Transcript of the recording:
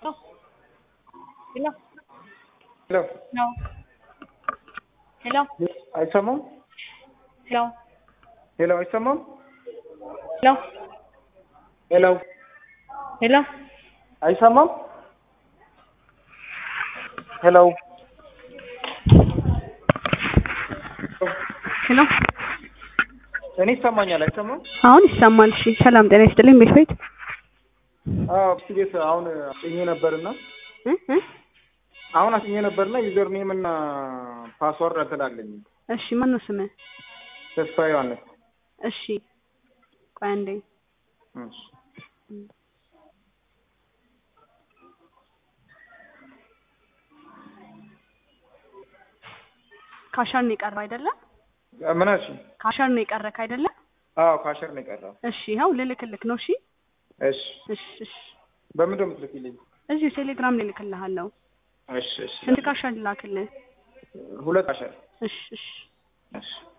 Oh, hello. Hello. No. Hello. Hi, someone? Hello. Hello, is someone? Hello. Hello. Hello. Hi, someone? Hello. ሄሎ እኔ ይሰማኛል አይሰማም? አሁን ይሰማል። እሺ ሰላም ጤና ይስጥልኝ። ቤት ቤት አሁን አጥኜ ነበርና ዩዘር ኔም እና ፓስወርድ አልተላለኝ። እሺ ማን ነው ስምህ? ተስፋ ዮሐንስ። እሺ ቆይ አንዴ። እሺ ካሸር ነው የቀረው አይደለ? ምናሽ? ካሸር ነው የቀረክ አይደለ? አዎ ካሸር ነው የቀረው። እሺ ይኸው ልልክልክ ነው። እሺ እሺ እሺ እሺ በምን ደም ትልክልኝ? እዚሁ ቴሌግራም ላይ ልክልሃለሁ። እሺ እሺ ስንት ካሸር ላክልህ? 2 ካሸር። እሺ እሺ እሺ